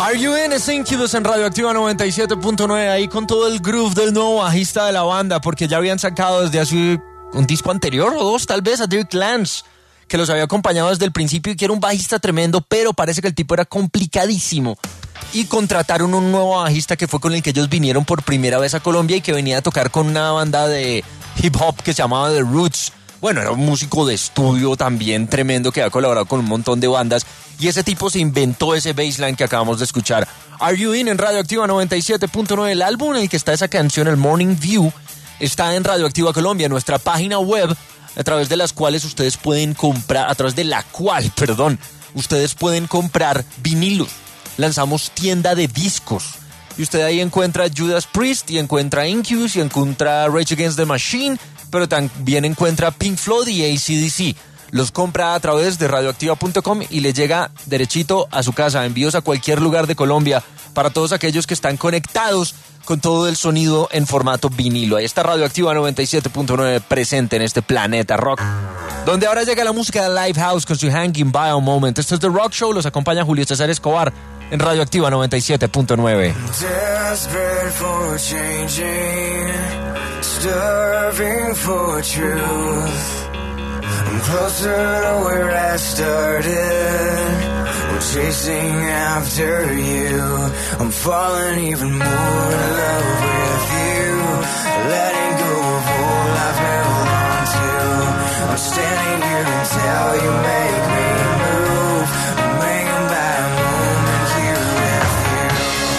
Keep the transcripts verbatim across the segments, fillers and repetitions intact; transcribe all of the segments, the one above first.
Are You In? Es Incubus en Radioactiva noventa y siete punto nueve, ahí con todo el groove del nuevo bajista de la banda, porque ya habían sacado desde hace un disco anterior o dos tal vez a Dirk Lance, que los había acompañado desde el principio y que era un bajista tremendo, pero parece que el tipo era complicadísimo. Y contrataron un nuevo bajista que fue con el que ellos vinieron por primera vez a Colombia y que venía a tocar con una banda de hip hop que se llamaba The Roots. Bueno, era un músico de estudio también tremendo que había colaborado con un montón de bandas. Y ese tipo se inventó ese bassline que acabamos de escuchar. Are You In en Radioactiva noventa y siete punto nueve. El álbum en el que está esa canción, el Morning View, está en Radioactiva Colombia, nuestra página web, a través de las cuales ustedes pueden comprar, a través de la cual, perdón, ustedes pueden comprar vinilos. Lanzamos tienda de discos. Y usted ahí encuentra Judas Priest, y encuentra Incubus, y encuentra Rage Against the Machine, pero también encuentra Pink Floyd y A C D C. Los compra a través de radioactiva punto com y le llega derechito a su casa. Envíos a cualquier lugar de Colombia para todos aquellos que están conectados con todo el sonido en formato vinilo. Ahí está Radioactiva noventa y siete punto nueve presente en este planeta rock, donde ahora llega la música de Lifehouse con su Hanging by a Moment. Esto es The Rock Show, los acompaña Julio César Escobar en Radioactiva noventa y siete punto nueve. Desperate for changing, starving for truth. I'm closer to where I started. I'm chasing after you. I'm falling even more in love with you. Letting go of all I've held on to. I'm standing here until you make me move. I'm hanging by a moment here with you.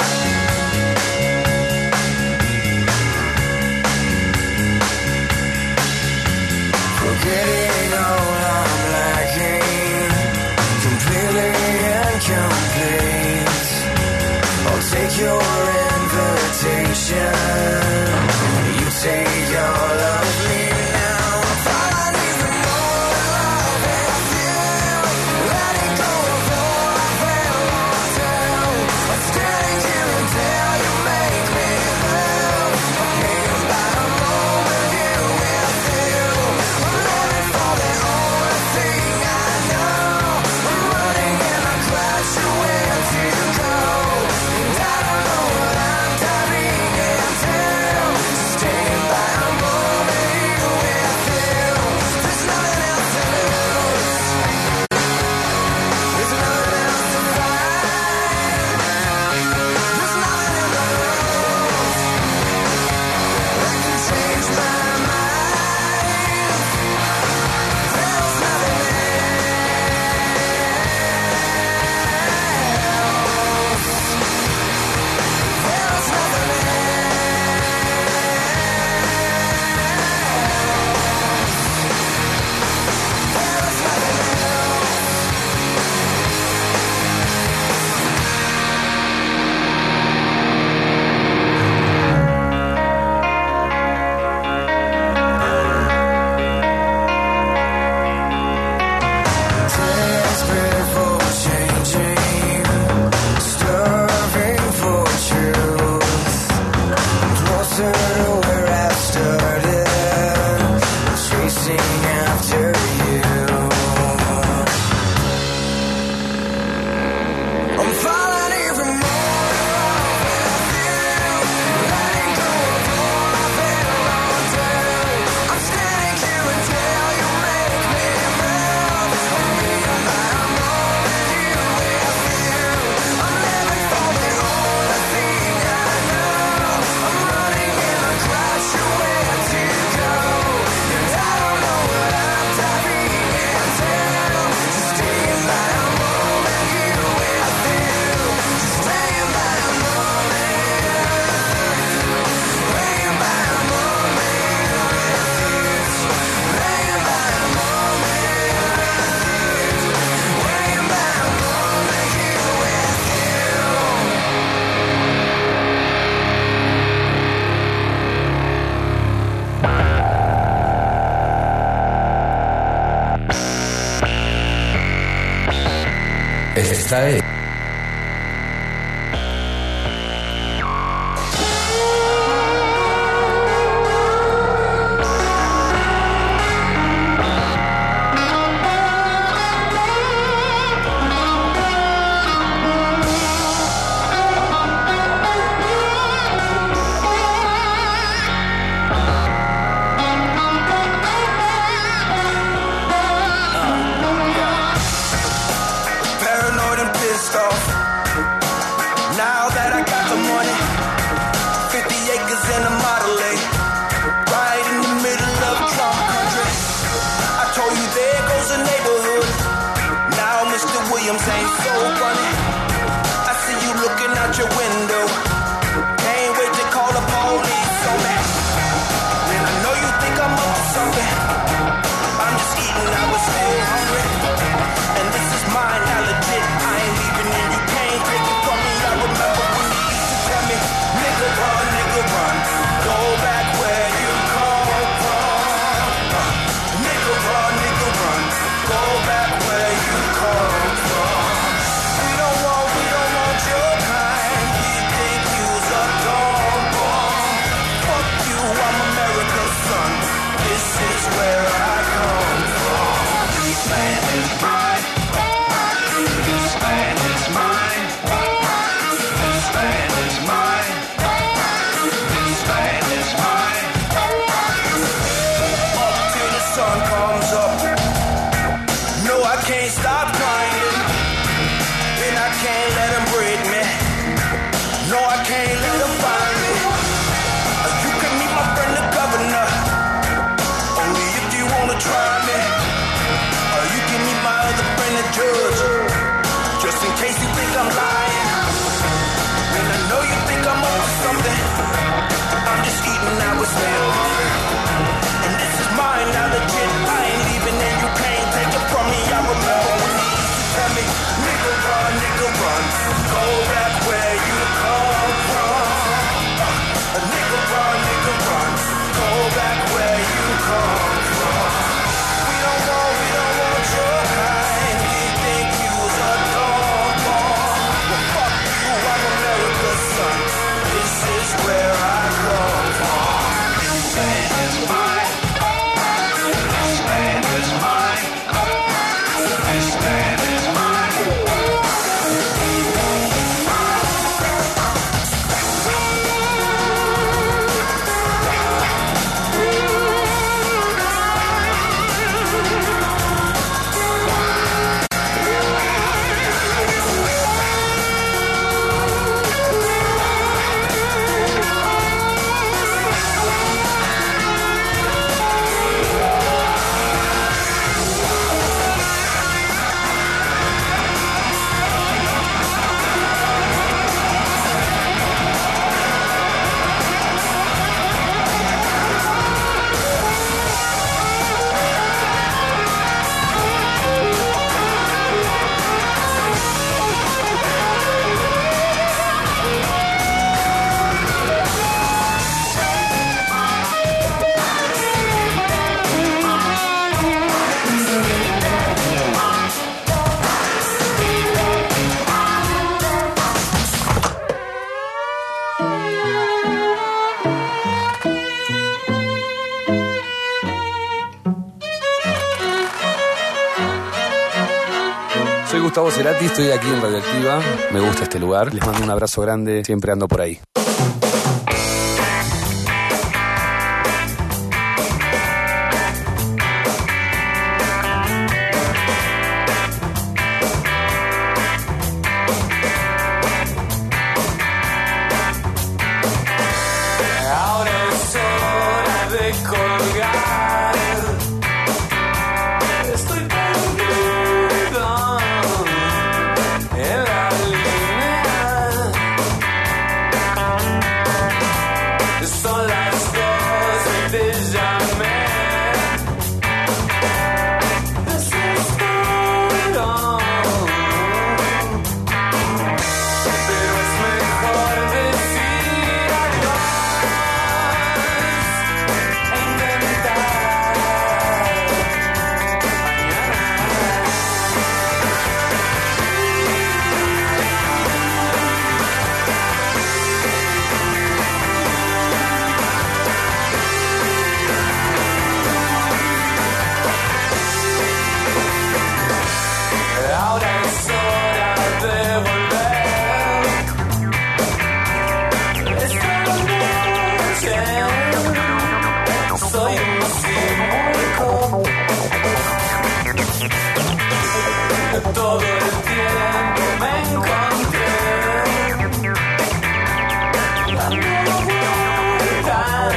Forgetting all I'm lacking, completely incomplete. I'll take your invitation, you take all of me. Now I'm falling even more in love with you. Letting go of all I've held on to. I'm standing here until you make me move. I'm hanging by a moment here with you. I'm living for the only thing I know. I'm running and I crash to where to go. And I don't know what I'm diving into. Staying by a moment here with you. There's nothing else to lose. There's nothing else to fight. There's nothing in the rules that can change my mind. There's nothing There's nothing There's nothing Desperate for changing, starving for truth. I'm closer to where I started, chasing after you. I'm falling even more in love with you. Letting go of all I've held on to. I'm standing here until you make me move. I'm hanging by a moment here with you. I'm living for the only thing I know. I'm running and I crash to where to go. And I don't know what I'm diving into. Just staying by a moment here with you. Just hanging by a moment. Hanging by a moment here with you. Hanging by a moment. Hanging by a moment here with Esta es Soy Gustavo Cerati, estoy aquí en Radioactiva. Me gusta este lugar. Les mando un abrazo grande. Siempre ando por ahí. Todo el tiempo me encontré dando vueltas.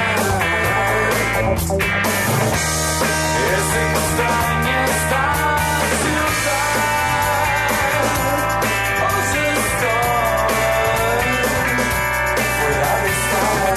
Es extraña esta ciudad. Hoy estoy fuera de estar.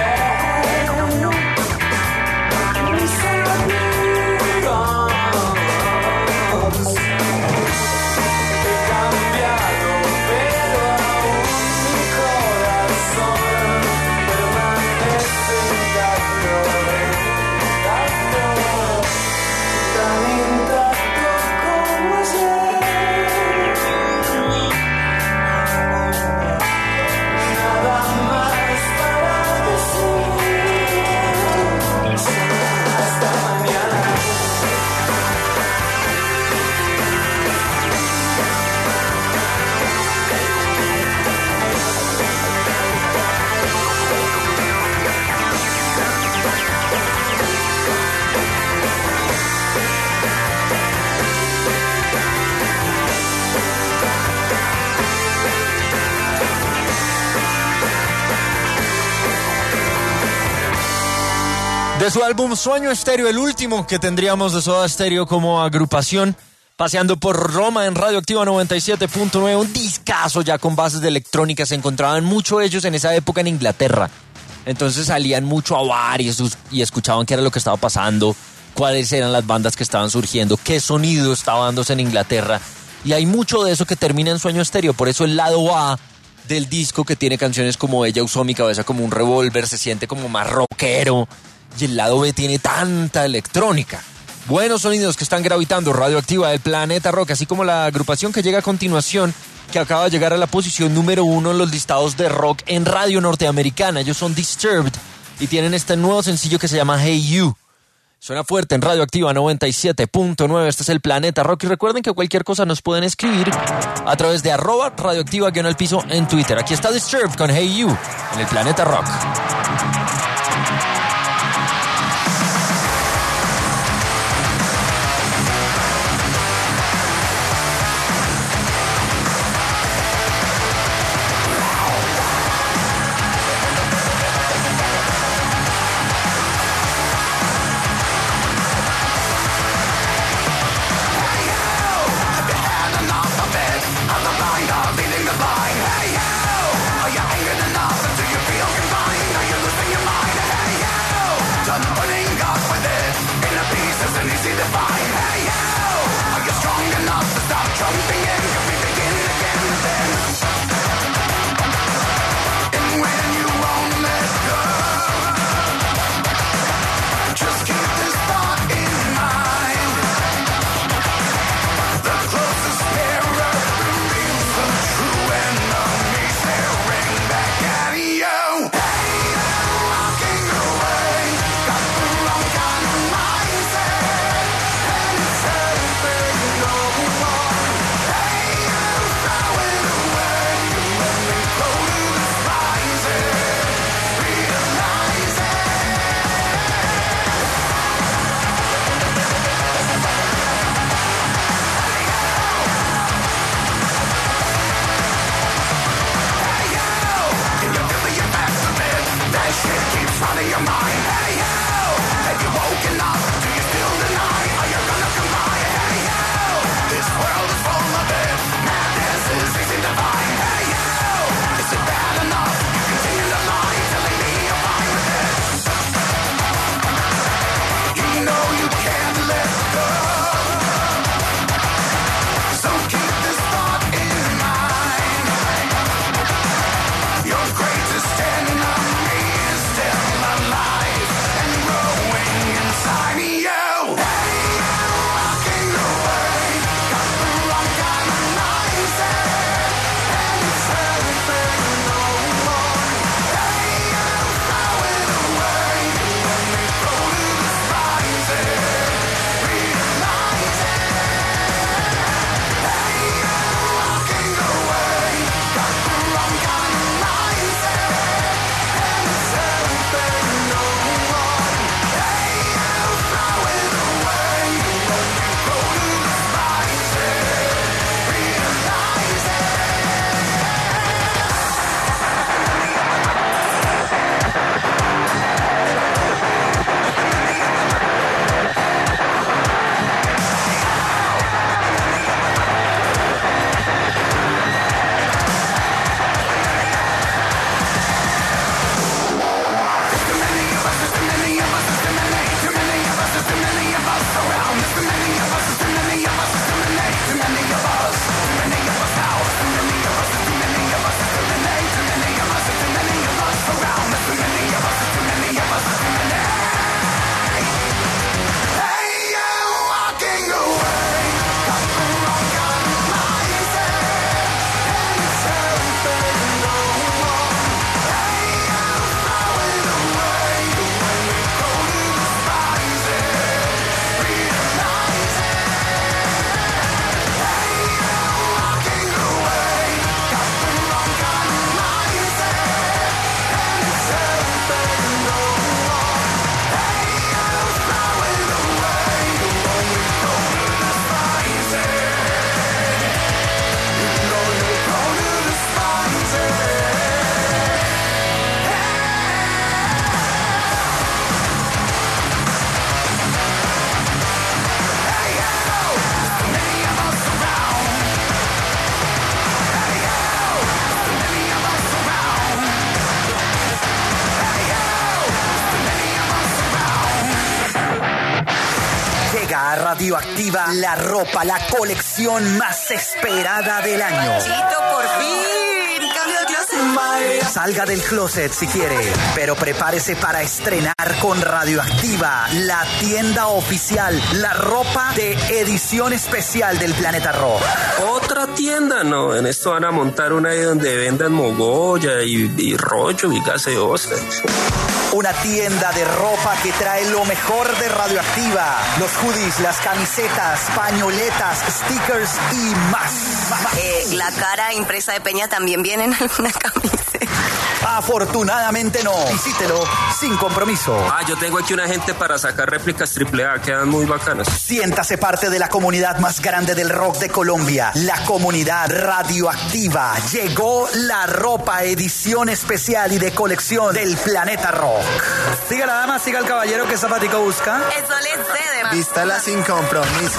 De su álbum Sueño Estéreo, el último que tendríamos de Soda Stereo como agrupación, paseando por Roma en Radioactiva noventa y siete punto nueve, un discazo ya con bases de electrónica. Se encontraban mucho ellos en esa época en Inglaterra. Entonces salían mucho a bar y, y escuchaban qué era lo que estaba pasando, cuáles eran las bandas que estaban surgiendo, qué sonido estaba dándose en Inglaterra. Y hay mucho de eso que termina en Sueño Estéreo. Por eso el lado A del disco, que tiene canciones como Ella usó mi cabeza como un revólver, se siente como más rockero. Y el lado B tiene tanta electrónica. Buenos sonidos que están gravitando Radioactiva del Planeta Rock, así como la agrupación que llega a continuación, que acaba de llegar a la posición número uno en los listados de rock en radio norteamericana. Ellos son Disturbed y tienen este nuevo sencillo que se llama Hey You. Suena fuerte en Radioactiva noventa y siete punto nueve. Este es el Planeta Rock. Y recuerden que cualquier cosa nos pueden escribir a través de arroba radioactiva guión al piso en Twitter. Aquí está Disturbed con Hey You en el Planeta Rock. Inside Llega a Radioactiva la ropa, la colección más esperada del año. Chito, por fin. Cambio de closet. Salga del closet si quiere, pero prepárese para estrenar con Radioactiva la tienda oficial, la ropa de edición especial del Planeta Rock. Otra tienda, no, en esto van a montar una ahí donde vendan mogolla y, y rollo y gaseosa. Una tienda de ropa que trae lo mejor de Radioactiva. Los hoodies, las camisetas, pañoletas, stickers y más. Eh, la cara impresa de Peña también viene en alguna camiseta. Afortunadamente no. Visítelo sin compromiso. Ah, yo tengo aquí una gente para sacar réplicas triple A, quedan muy bacanas. Siéntase parte de la comunidad más grande del rock de Colombia, la comunidad Radioactiva. Llegó la ropa edición especial y de colección del Planeta Rock. Siga la dama, siga el caballero, que zapatico busca. Eso le cede. Vístala sin compromiso.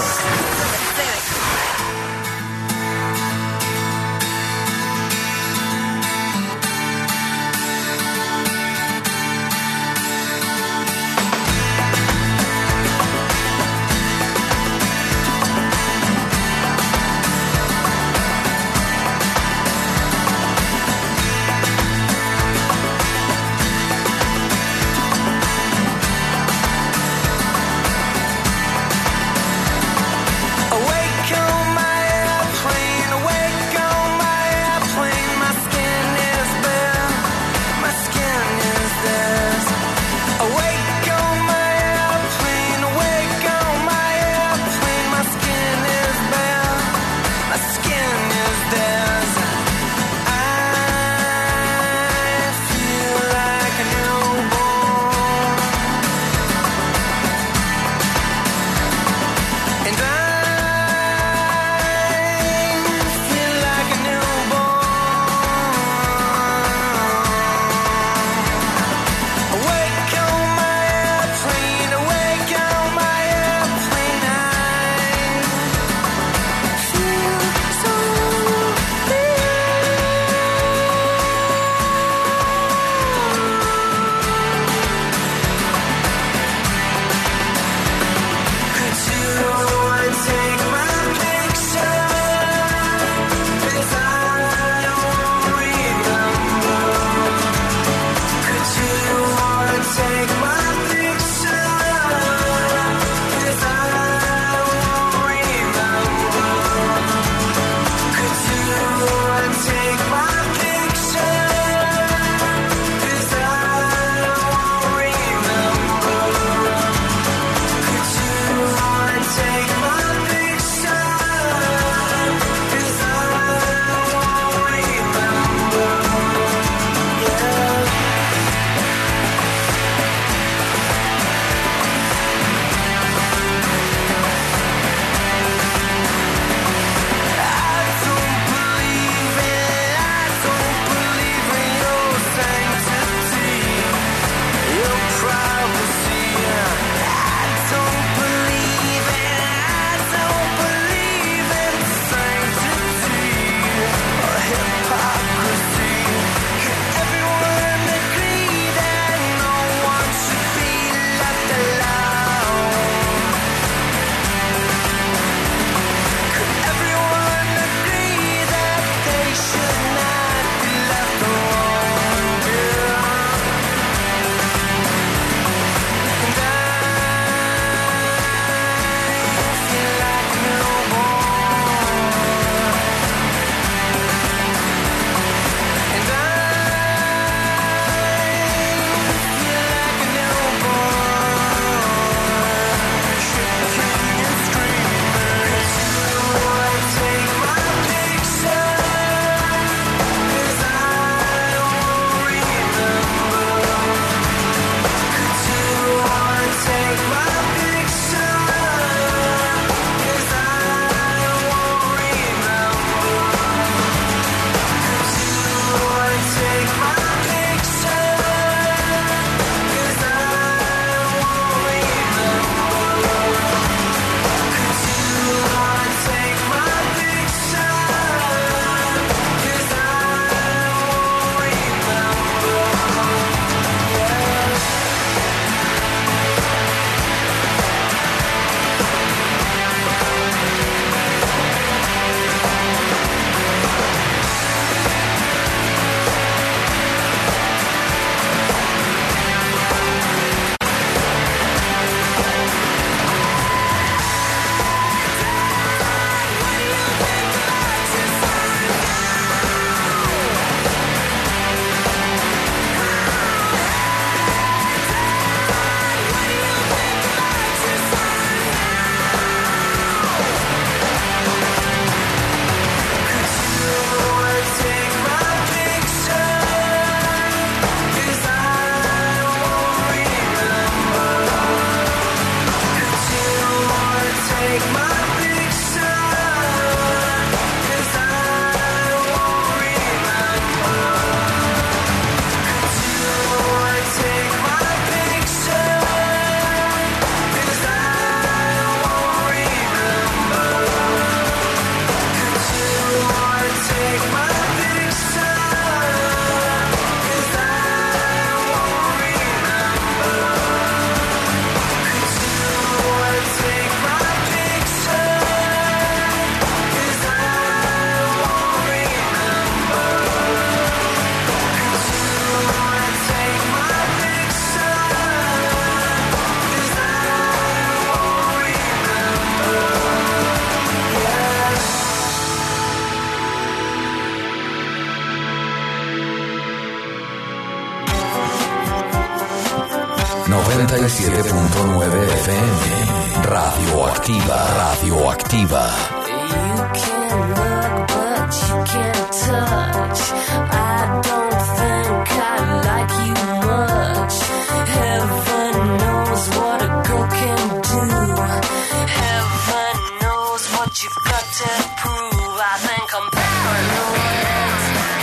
noventa y siete punto nueve F M. Radioactiva, radioactiva. You can look, but you can't touch. I don't think I like you much. Heaven knows what a girl can do. Heaven knows what you've got to prove. I think I'm paranoid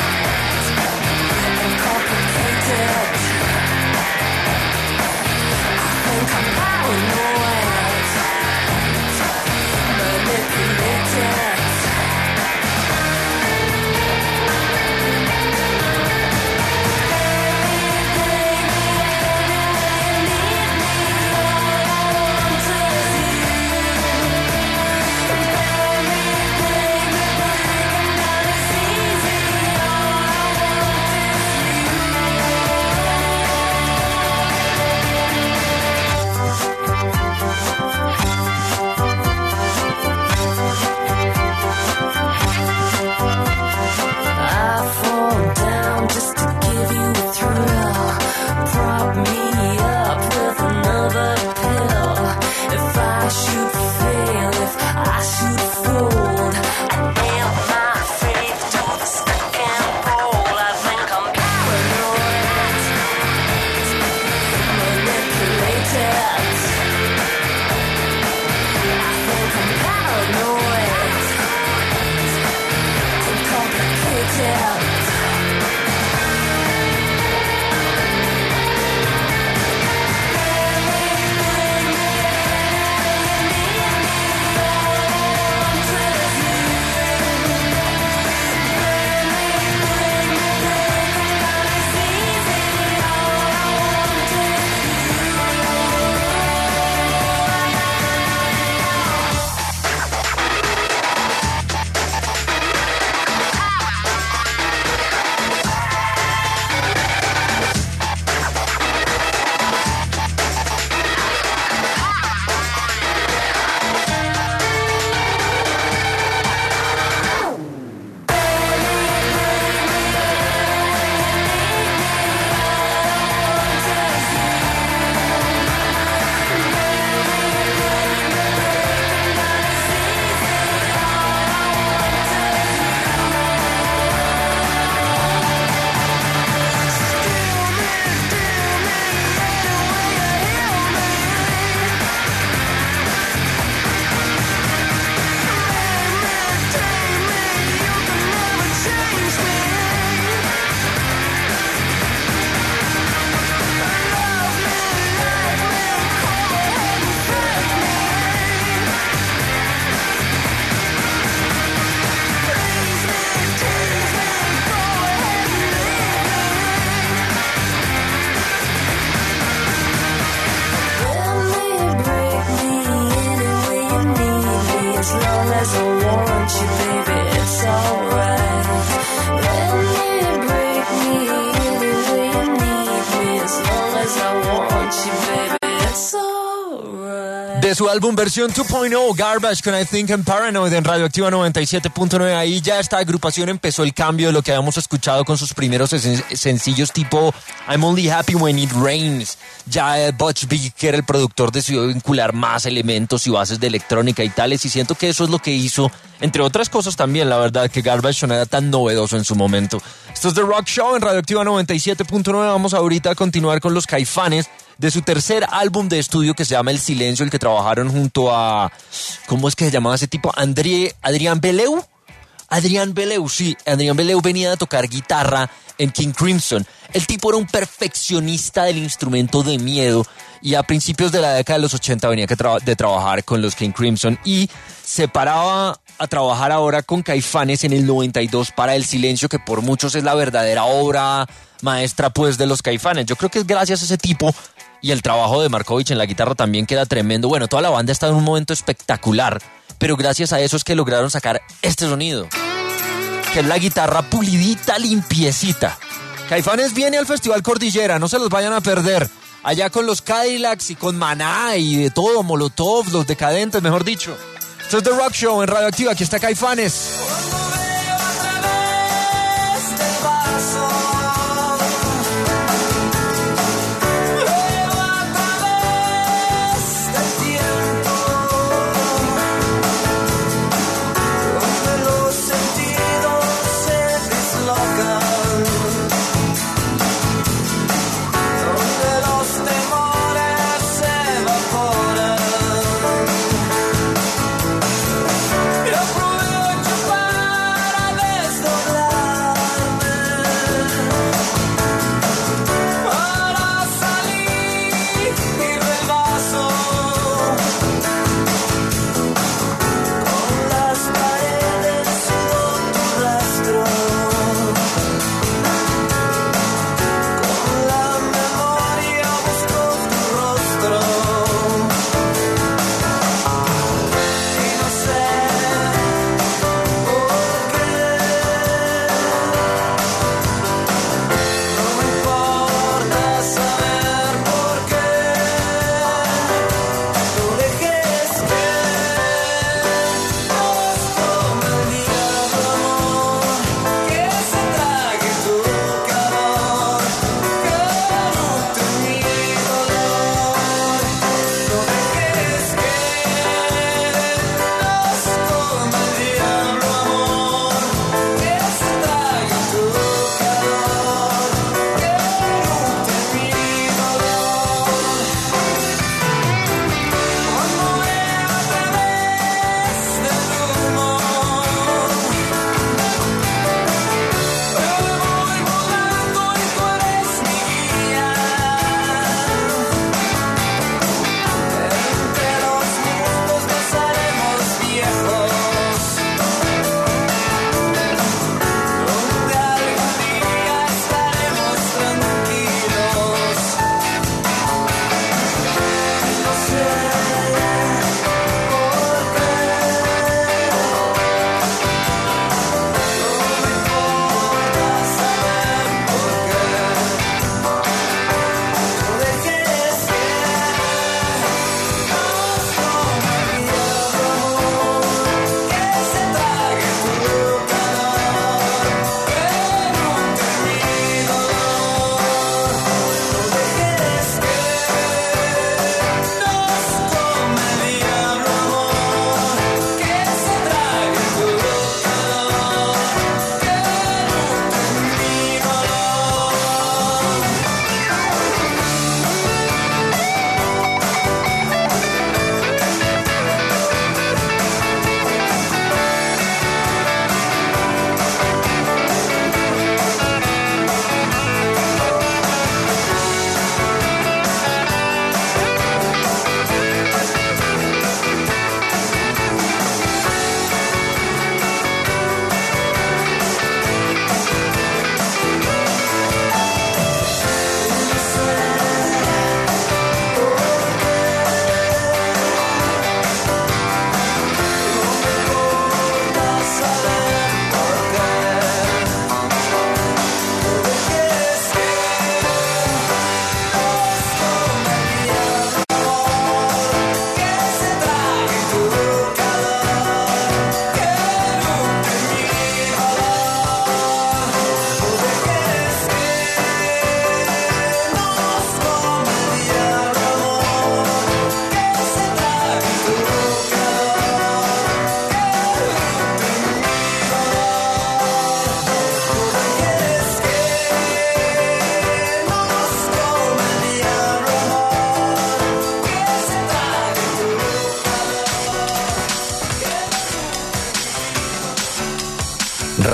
and complicated. I think I'm paranoid, manipulated. De su álbum versión dos punto cero, Garbage con I Think I'm Paranoid en Radioactiva noventa y siete punto nueve. Ahí ya esta agrupación empezó el cambio de lo que habíamos escuchado con sus primeros sen- sencillos tipo I'm Only Happy When It Rains. Ya eh, Butch Vig, que era el productor, decidió vincular más elementos y bases de electrónica y tales, y siento que eso es lo que hizo, entre otras cosas también, la verdad, que Garbage no era tan novedoso en su momento. Esto es The Rock Show en Radioactiva noventa y siete punto nueve. Vamos ahorita a continuar con los Caifanes, de su tercer álbum de estudio que se llama El Silencio, el que trabajaron junto a... ¿Cómo es que se llamaba ese tipo? André, Adrián Beleu. Adrián Beleu, sí. Adrián Beleu venía a tocar guitarra en King Crimson. El tipo era un perfeccionista del instrumento de miedo y a principios de la década de los ochenta venía que tra- de trabajar con los King Crimson y se paraba a trabajar ahora con Caifanes en el noventa y dos para El Silencio, que por muchos es la verdadera obra maestra pues de los Caifanes. Yo creo que es gracias a ese tipo y el trabajo de Markovich en la guitarra también queda tremendo. Bueno, toda la banda está en un momento espectacular, pero gracias a eso es que lograron sacar este sonido, que es la guitarra pulidita, limpiecita. Caifanes viene al Festival Cordillera, no se los vayan a perder. Allá con los Cadillacs y con Maná y de todo, Molotov, los Decadentes, mejor dicho. Esto es The Rock Show en Radioactiva, aquí está Caifanes. Este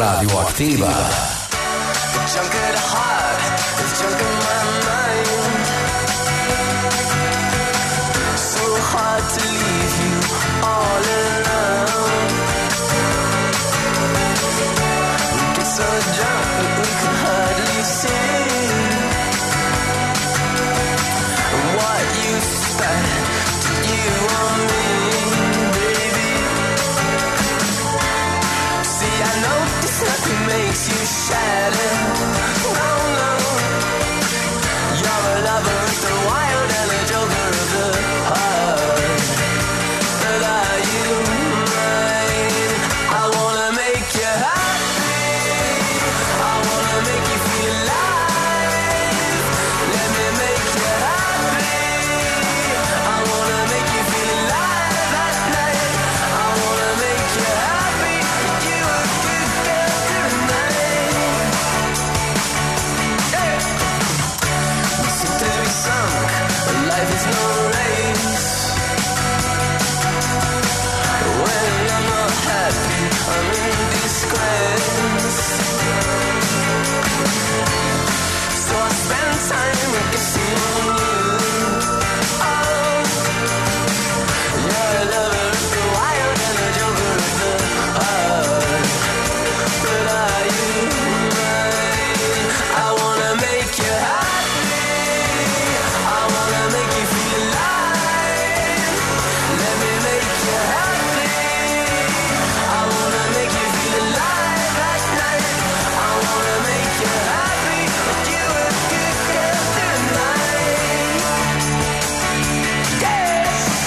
Radioactiva. Junk at heart, there's junk in my mind. So hard to leave you all alone. We get so drunk that we can hardly see. What use is that to you or me, baby? See, I know this nothing makes you shatter. No, no. You're a lover of the wild and a joker of the heart. But are you mine? I wanna make you happy. I wanna make you feel alive. Let me make you happy. I wanna make you feel alive at night. I wanna make you happy. You a good girl tonight. Yeah. We seem to be sunk, but life is no race. When I'm not happy, I'm in disgrace. So I spend time guessing on you. Oh, you're a lover of the wild and a joker of the heart. But are you mine? I wanna make you happy. I wanna make you feel alive. Let me make you happy. I wanna make you feel alive at night. I wanna make you happy. You a good girl tonight. Yeah.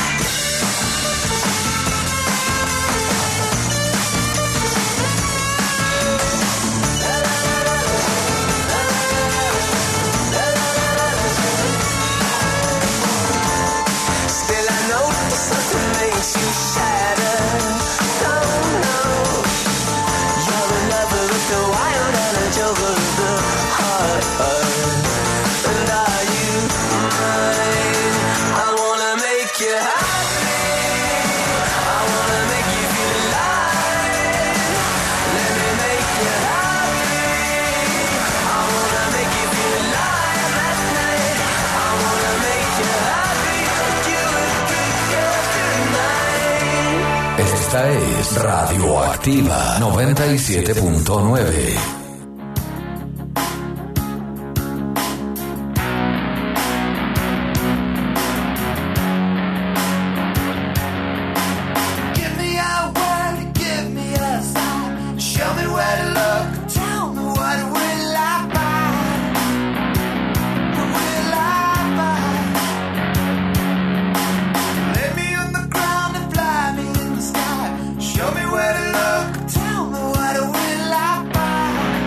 Still I know something makes you shatter. No, no. You're a lover of the wild and a joker of the heart. And are you mine? I wanna make you happy. I wanna make you feel alive. Let me make you happy. I wanna make you feel alive at night. I wanna make you happy. You a good girl tonight. Esta es Radioactiva noventa y siete punto nueve. Give me a word, give me a sign. Show me where to look. Tell me what will I find? What will I find? Lay me on the ground and fly me in the sky. Show me where to look. Tell me what will I find?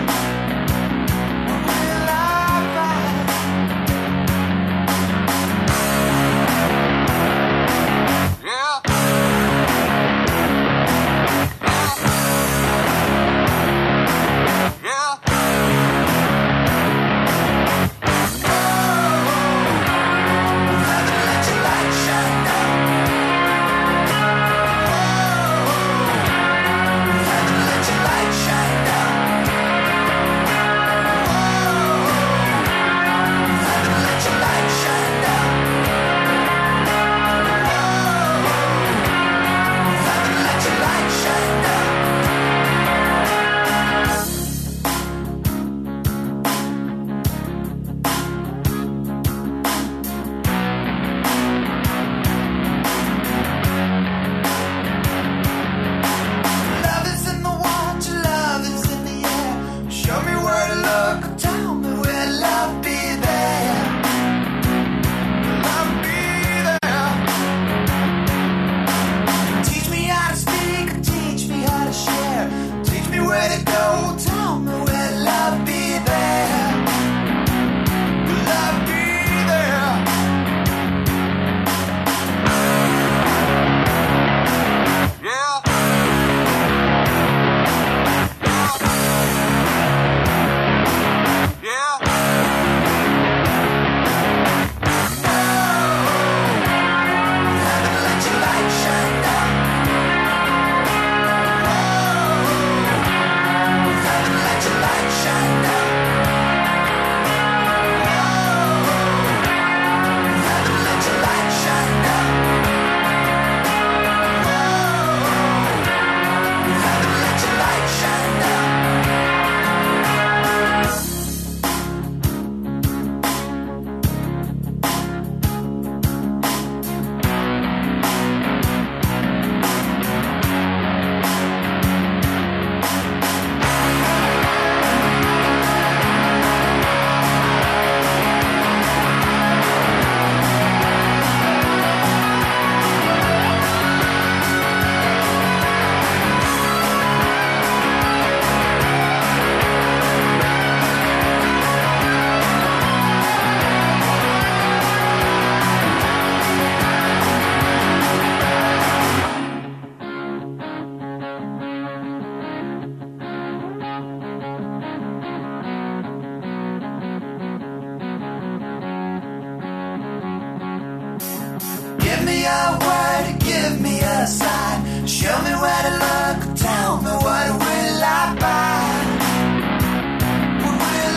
me a word, give me a sign. Show me where to look, tell me what will I buy? What will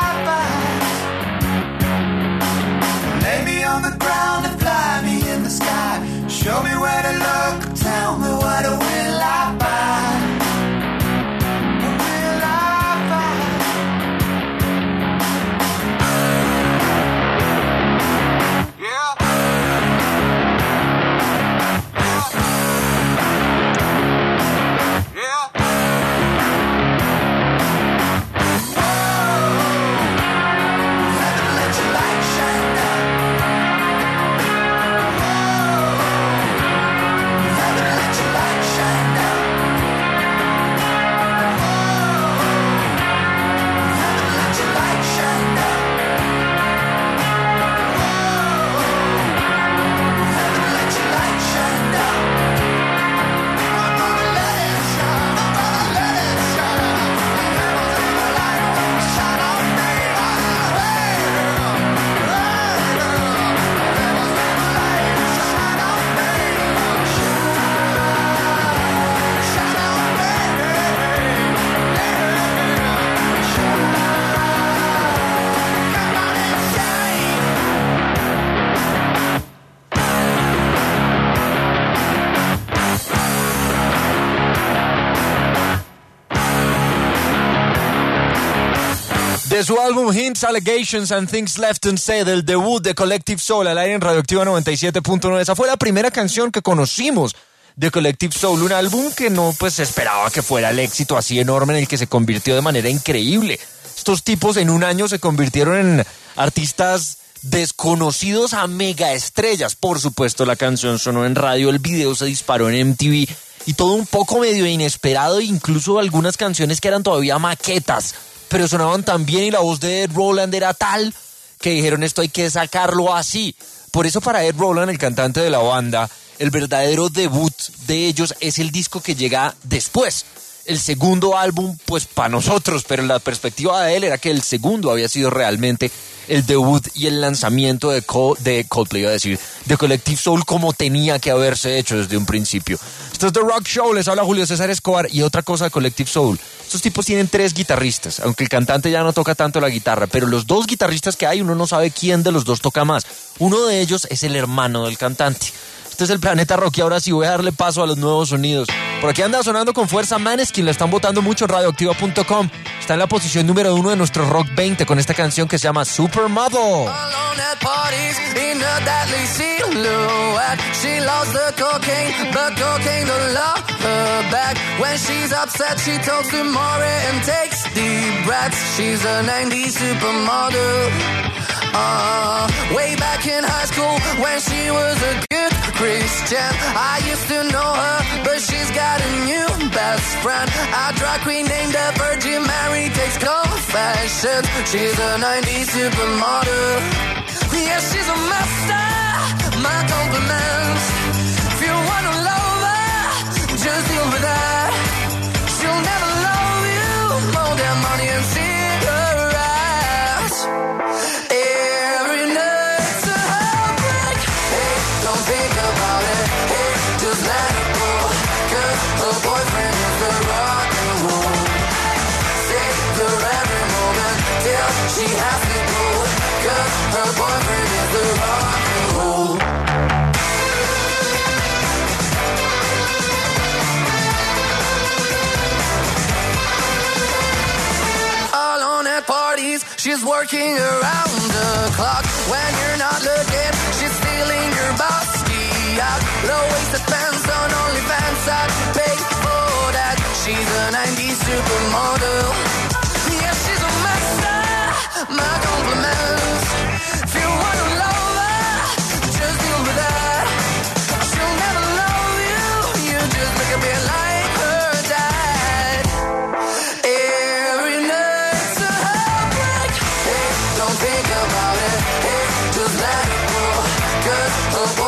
I buy? Lay me on the ground and fly me in the sky. Show me where to look, tell me what will I buy? What will I buy? Yeah. De su álbum Hints, Allegations and Things Left Unsaid, el debut de Collective Soul al aire en Radioactiva noventa y siete punto nueve. Esa fue la primera canción que conocimos de Collective Soul, un álbum que no pues esperaba que fuera el éxito así enorme en el que se convirtió de manera increíble. Estos tipos en un año se convirtieron en artistas desconocidos a megaestrellas. Por supuesto, la canción sonó en radio, el video se disparó en M T V y todo un poco medio inesperado, incluso algunas canciones que eran todavía maquetas, pero sonaban tan bien y la voz de Ed Roland era tal que dijeron esto hay que sacarlo así. Por eso para Ed Roland, el cantante de la banda, el verdadero debut de ellos es el disco que llega después. El segundo álbum, pues para nosotros, pero la perspectiva de él era que el segundo había sido realmente el debut y el lanzamiento de, Co- de Coldplay, iba a decir, de Collective Soul como tenía que haberse hecho desde un principio. Esto es The Rock Show, les habla Julio César Escobar. Y otra cosa de Collective Soul, estos tipos tienen tres guitarristas, aunque el cantante ya no toca tanto la guitarra, pero los dos guitarristas que hay, uno no sabe quién de los dos toca más. Uno de ellos es el hermano del cantante. Este es el Planeta Rock y ahora sí voy a darle paso a los nuevos sonidos. Por aquí anda sonando con fuerza Maneskin, la están votando mucho en radioactiva punto com. Está en la posición número uno de nuestro Rock veinte con esta canción que se llama Supermodel. Alone at parties in a deadly silhouette. She loves the cocaine, but cocaine don't love her back. When she's upset, she talks to Maury and takes deep breaths. She's a nineties supermodel. Uh, way back in high school when she was a good Christian, I used to know her, but she's got a new best friend. A drag queen named the Virgin Mary takes confessions. She's a nineties supermodel. Yeah, she's a master. My compliments. If you wanna love her, just deal with that. She'll never love you more than money and cigarettes. Every night's a heartbreak. Hey, don't think about it. Hey, just let it go. 'Cause her boyfriend is the rock and roll. Save her every moment till she has to go. 'Cause her boyfriend is the rock and roll. Alone at parties, she's working around the clock. When you're not looking, she's stealing your bossy out. Low-waisted pants on OnlyFans, I'd pay for that. She's a nineties supermodel. Yeah, she's a master. My compliments. If you wanna love her, just deal with that. She'll never love you. You just look a bit like her dad. Every night's a heartbreak. Hey, don't think about it. Hey, just let it go. 'Cause her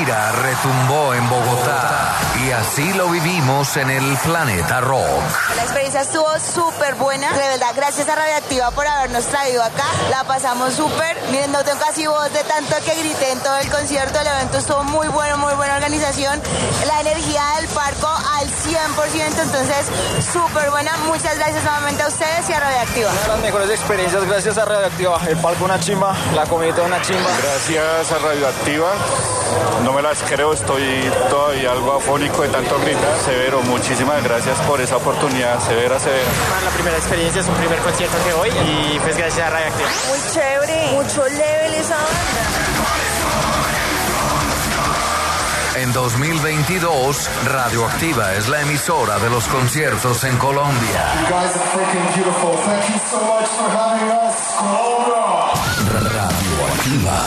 gira retumbó en Bogotá y así lo vivimos en el Planeta Rock. La experiencia estuvo súper buena. De verdad, gracias a Radioactiva por habernos traído acá. La pasamos súper. Miren, no tengo casi voz de tanto que grité en todo el concierto. El evento estuvo muy bueno, muy buena organización. La energía del parco al cien por ciento. Entonces, súper buena. Muchas gracias nuevamente a ustedes y a Radioactiva. Una de las mejores experiencias gracias a Radioactiva. El palco una chimba, la comida una chimba. Gracias a Radioactiva. No me las creo, estoy todavía algo afónico de tanto gritar. Severo, muchísimas gracias por esa oportunidad. Severa, severa. La primera experiencia es un primer concierto que voy y pues gracias a Radioactiva. Muy chévere, mucho level esa banda. En dos mil veintidós, Radioactiva es la emisora de los conciertos en Colombia. Radioactiva.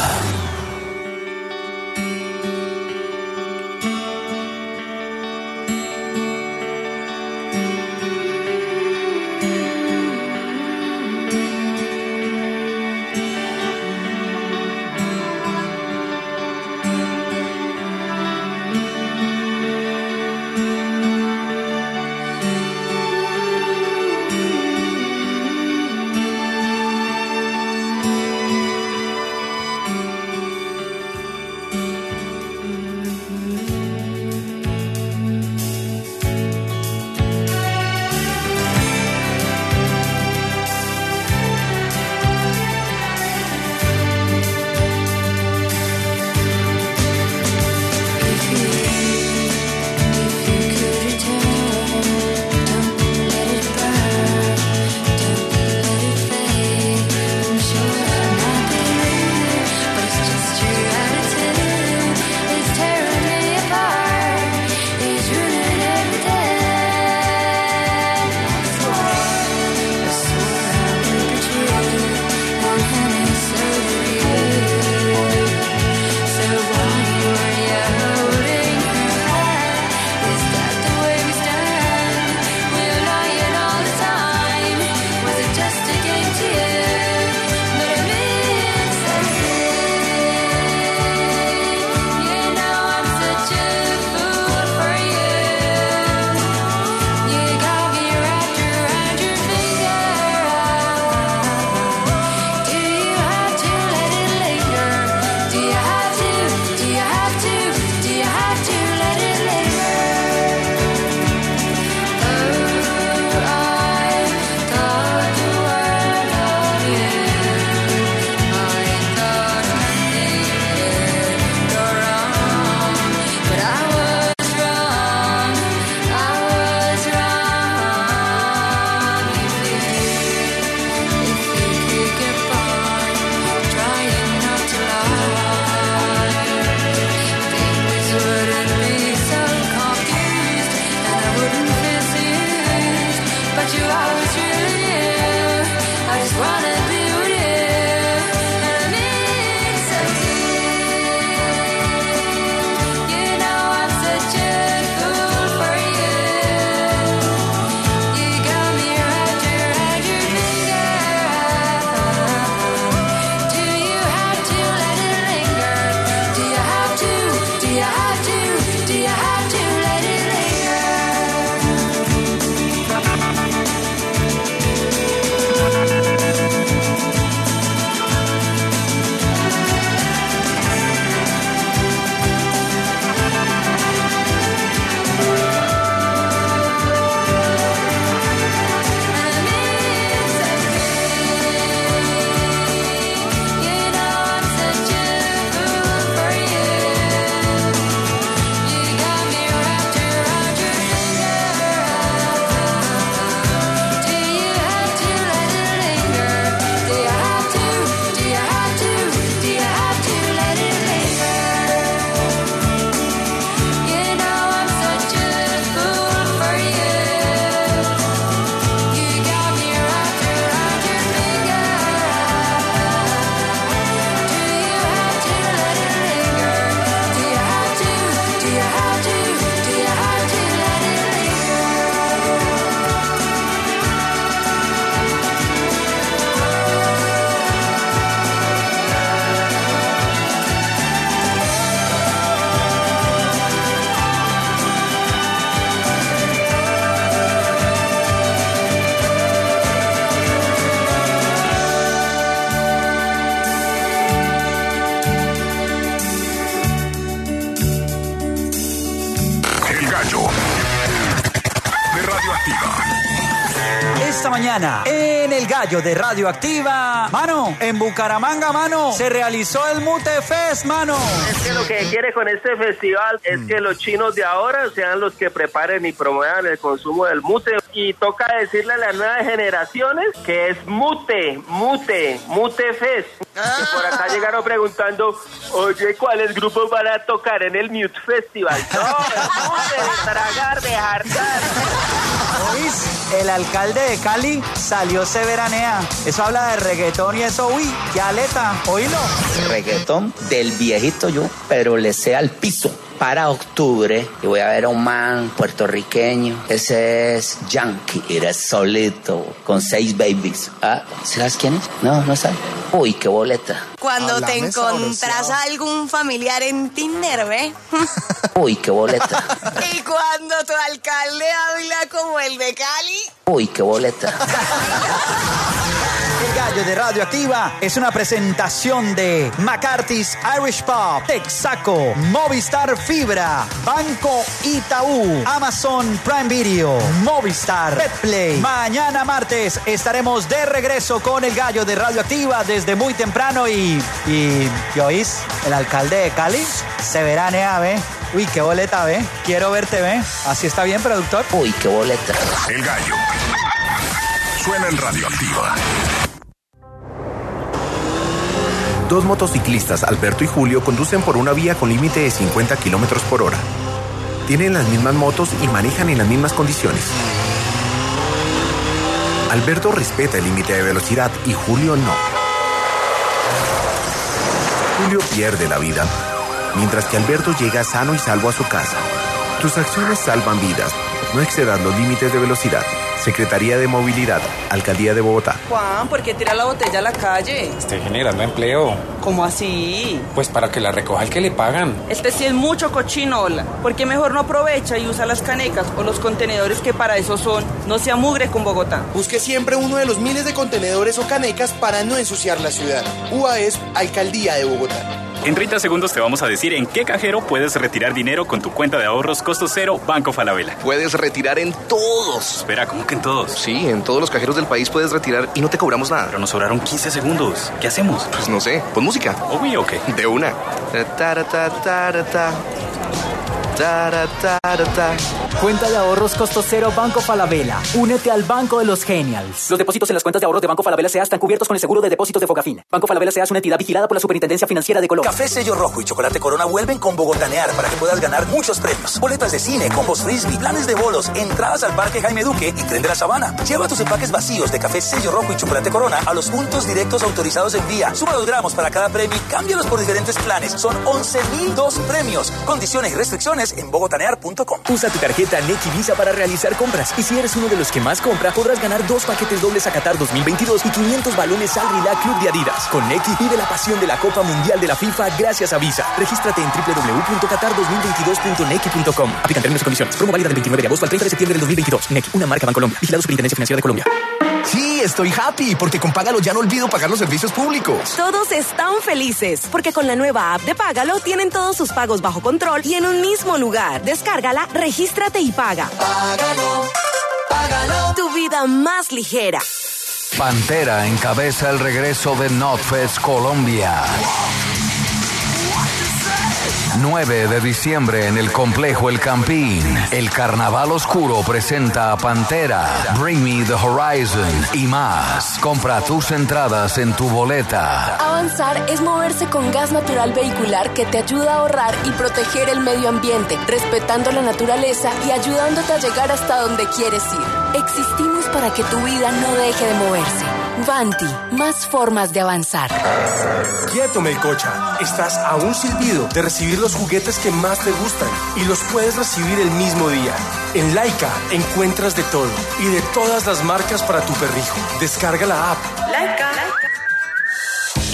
gallo de Radioactiva. Esta mañana, en el gallo de Radioactiva, mano, en Bucaramanga, mano, se realizó el Mute Fest, mano. Es que lo que quiere con este festival es que los chinos de ahora sean los que preparen y promuevan el consumo del mute. Y toca decirle a las nuevas generaciones que es mute, mute, mute fest. Y por acá llegaron preguntando, oye, ¿cuáles grupos van a tocar en el Mute Festival? No, es mute, de tragar, de hartar. ¿Oís? El alcalde de Cali salió se veranea. Eso habla de reggaetón y eso, uy, qué aleta, oílo. Reggaetón del viejito yo, pero le sé al piso. Para octubre, y voy a ver a un man puertorriqueño. Ese es Yankee, eres solito, con seis babies. ¿Ah? ¿Sabes quién es? No, no sabes. Uy, qué boleta. Cuando Háblame te encontrás sabroso. a algún familiar en Tinder, ¿ve? Uy, qué boleta. Y cuando tu alcalde habla como el de Cali. Uy, qué boleta. El gallo de Radioactiva es una presentación de McCarthy's Irish Pub, Texaco, Movistar Fibra, Banco Itaú, Amazon Prime Video, Movistar, Betplay. Mañana martes estaremos de regreso con el gallo de Radioactiva desde muy temprano y... y ¿qué oís? El alcalde de Cali se veranea, ¿ve? Uy, qué boleta, ¿ve? Quiero verte, ¿ve? ¿Así está bien, productor? Uy, qué boleta. El gallo suena en Radioactiva. Dos motociclistas, Alberto y Julio, conducen por una vía con límite de cincuenta kilómetros por hora. Tienen las mismas motos y manejan en las mismas condiciones. Alberto respeta el límite de velocidad y Julio no. Julio pierde la vida, mientras que Alberto llega sano y salvo a su casa. Tus acciones salvan vidas. No excedas los límites de velocidad. Secretaría de Movilidad, Alcaldía de Bogotá. Juan, ¿por qué tira la botella a la calle? Estoy generando empleo. ¿Cómo así? Pues para que la recoja el que le pagan. Este sí es mucho cochinola. ¿Por qué mejor no aprovecha y usa las canecas o los contenedores que para eso son? No se amugre con Bogotá. Busque siempre uno de los miles de contenedores o canecas para no ensuciar la ciudad. U A E S, Alcaldía de Bogotá. En treinta segundos te vamos a decir en qué cajero puedes retirar dinero con tu cuenta de ahorros costo cero Banco Falabella. Puedes retirar en todos. Espera, ¿cómo que en todos? Sí, en todos los cajeros del país puedes retirar y no te cobramos nada. Pero nos sobraron quince segundos. ¿Qué hacemos? Pues no sé, pon música. ¿Obvio o qué? De una. Cuenta de ahorros costo cero Banco Falabella. Únete al Banco de los Genials. Los depósitos en las cuentas de ahorros de Banco Falabella S A están cubiertos con el seguro de depósitos de Fogafín. Banco Falabella S A es una entidad vigilada por la Superintendencia Financiera de Colombia. Café Sello Rojo y Chocolate Corona vuelven con Bogotanear para que puedas ganar muchos premios. Boletas de cine, combos frisbee, planes de bolos, entradas al Parque Jaime Duque y Tren de la Sabana. Lleva tus empaques vacíos de Café Sello Rojo y Chocolate Corona a los puntos directos autorizados en vía. Suma dos gramos para cada premio y cámbialos por diferentes planes. Son once mil dos premios. Condiciones y restricciones en bogotanear punto com. Usa tu tarjeta Nequi Visa para realizar compras. Y si eres uno de los que más compra, podrás ganar dos paquetes dobles a Qatar dos mil veintidós y quinientos balones al Rila Club de Adidas. Con Nequi vive la pasión de la Copa Mundial de la FIFA gracias a Visa. Regístrate en doble u doble u doble u punto qatar dos mil veintidós punto nequi punto com. Aplican términos y condiciones. Promo válida del veintinueve de agosto al treinta de septiembre del dos mil veintidós. Nequi, una marca Bancolombia. Vigilado Superintendencia Financiera de Colombia. Sí, estoy happy porque con Págalo ya no olvido pagar los servicios públicos. Todos están felices porque con la nueva app de Págalo tienen todos sus pagos bajo control y en un mismo lugar. Descárgala, regístrate y paga. Págalo, págalo. Tu vida más ligera. Pantera encabeza el regreso de NotFest Colombia. nueve de diciembre en el complejo El Campín. El Carnaval Oscuro presenta a Pantera, Bring Me the Horizon y más. Compra tus entradas en tu boleta. Avanzar es moverse con gas natural vehicular que te ayuda a ahorrar y proteger el medio ambiente, respetando la naturaleza y ayudándote a llegar hasta donde quieres ir. Existimos para que tu vida no deje de moverse. Vanti, más formas de avanzar. Quieto, Melcocha. Estás a un silbido de recibir los juguetes que más te gustan y los puedes recibir el mismo día. En Laika encuentras de todo y de todas las marcas para tu perrijo. Descarga la app. Laika.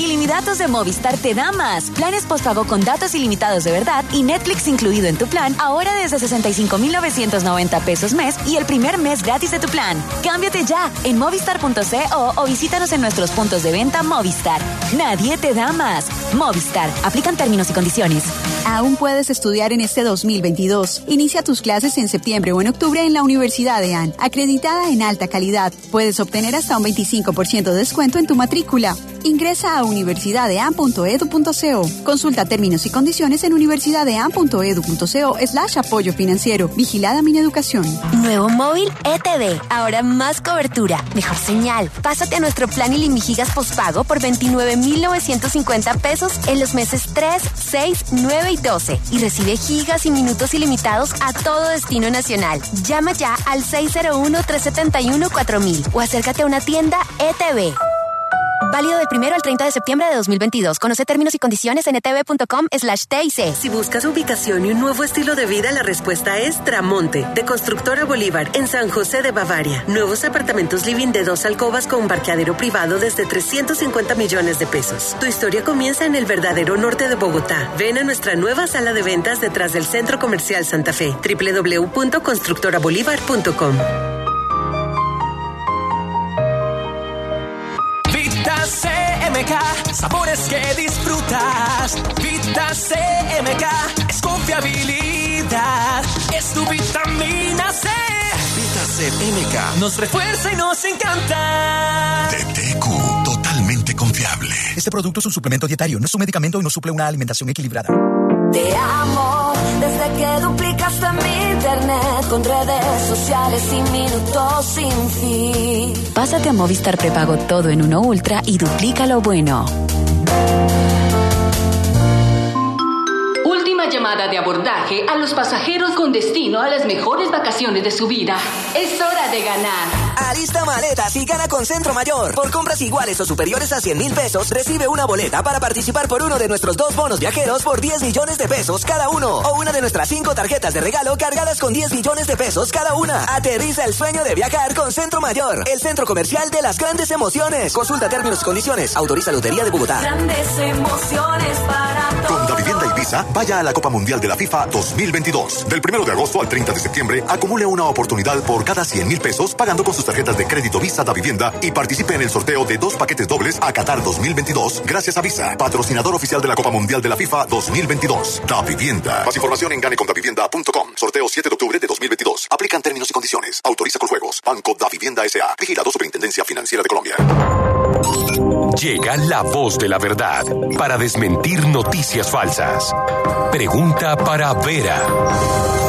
Ilimitados de Movistar te da más. Planes postpago con datos ilimitados de verdad y Netflix incluido en tu plan, ahora desde sesenta y cinco mil novecientos noventa pesos mes y el primer mes gratis de tu plan. Cámbiate ya en movistar punto co o visítanos en nuestros puntos de venta Movistar. Nadie te da más. Movistar. Aplican términos y condiciones. Aún puedes estudiar en este dos mil veintidós. Inicia tus clases en septiembre o en octubre en la Universidad de A N, acreditada en alta calidad. Puedes obtener hasta un veinticinco por ciento de descuento en tu matrícula. Ingresa a universidad de a n punto edu punto co. Consulta términos y condiciones en universidad de a n punto edu punto co slash apoyo financiero. Vigilada Mineducación. Nuevo móvil E T V. Ahora más cobertura, mejor señal. Pásate a nuestro plan Ilimigigas postpago por veintinueve mil novecientos cincuenta pesos en los meses tres, seis, nueve y doce. Y recibe gigas y minutos ilimitados a todo destino nacional. Llama ya al seis cero uno, tres siete uno, cuatro mil o acércate a una tienda E T V. Válido del primero al treinta de septiembre de dos mil veintidós. Conoce términos y condiciones en etv punto com slash T I C. Si buscas ubicación y un nuevo estilo de vida, la respuesta es Tramonte, de Constructora Bolívar, en San José de Bavaria. Nuevos apartamentos living de dos alcobas con parqueadero privado desde trescientos cincuenta millones de pesos. Tu historia comienza en el verdadero norte de Bogotá. Ven a nuestra nueva sala de ventas detrás del Centro Comercial Santa Fe. doble u doble u doble u punto constructora bolívar punto com. Vita C M K, sabores que disfrutas. Vita C M K es confiabilidad, es tu vitamina C. Vita C M K nos refuerza y nos encanta. De T Q, totalmente confiable. Este producto es un suplemento dietario, no es un medicamento y no suple una alimentación equilibrada. Te amo desde que duplicaste mi internet con redes sociales y minutos sin fin. Pásate a Movistar Prepago todo en uno Ultra y duplica lo bueno. Última llamada de abordaje a los pasajeros con destino a las mejores vacaciones de su vida. Es hora de ganar. Alista maletas y gana con Centro Mayor. Por compras iguales o superiores a cien mil pesos, recibe una boleta para participar por uno de nuestros dos bonos viajeros por diez millones de pesos cada uno. O una de nuestras cinco tarjetas de regalo cargadas con diez millones de pesos cada una. Aterriza el sueño de viajar con Centro Mayor, el centro comercial de las grandes emociones. Consulta términos y condiciones. Autoriza Lotería de Bogotá. Grandes emociones para todos. Con Davivienda y Visa, vaya a la Copa Mundial de la FIFA dos mil veintidós. Del primero de agosto al treinta de septiembre, acumule una oportunidad por cada cien mil pesos pagando con sus tarjetas de crédito Visa Davivienda y participe en el sorteo de dos paquetes dobles a Qatar dos mil veintidós gracias a Visa, patrocinador oficial de la Copa Mundial de la FIFA dos mil veintidós. Davivienda. Más información en gane con davivienda punto com. Sorteo siete de octubre de dos mil veintidós. Aplican términos y condiciones. Autoriza con juegos. Banco Davivienda S A. Vigilado Superintendencia Financiera de Colombia. Llega la voz de la verdad para desmentir noticias falsas. Pregunta para Vera.